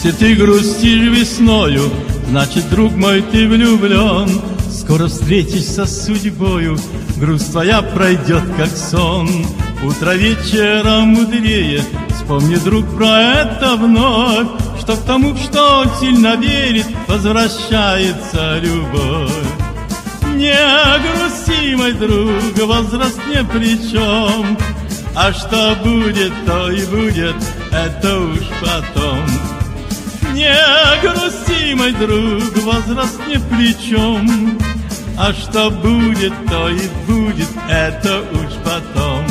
Если ты грустишь весною, значит, друг мой, ты влюблен. Скоро встретишься с судьбою, грусть твоя пройдет, как сон. Утро вечера мудрее, вспомни, друг, про это вновь, что к тому, что он сильно верит, возвращается любовь. Не грусти, мой друг, возраст ни при чем, а что будет, то и будет, это уж потом. Не грусти, мой друг, возраст ни при чем, а что будет, то и будет, это уж потом.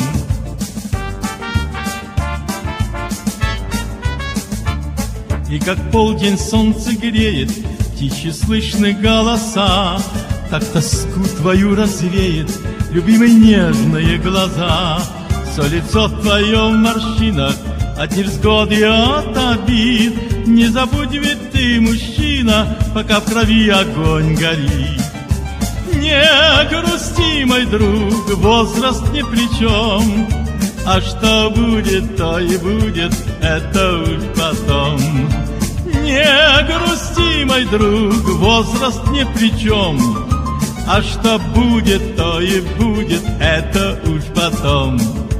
И как полдень солнце греет, птичьи слышны голоса, так тоску твою развеет, любимой, нежные глаза. Все лицо твое в морщинах, от невзгод и от обид. Не забудь, ведь ты мужчина, пока в крови огонь горит. Не грусти, мой друг, возраст ни при чем, а что будет, то и будет, это уж потом. Не грусти, мой друг, возраст ни при чем, а что будет, то и будет, это уж потом.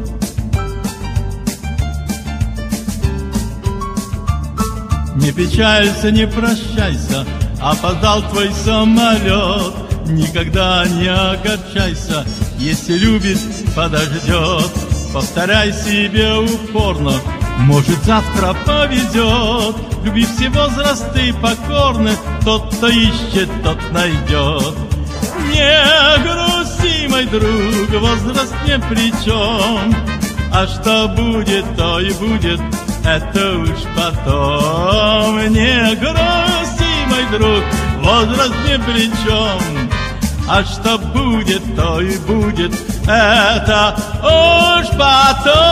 Не печалься, не прощайся, опоздал твой самолет. Никогда не огорчайся, если любит, подождет. Повторяй себе упорно, может, завтра повезет. Люби все возрасты покорны, тот, кто ищет, тот найдет. Не грусти, мой друг, возраст ни при чем, а что будет, то и будет, это уж потом. Не грусти, мой друг, возраст ни при чем, а что будет, то и будет, это уж потом.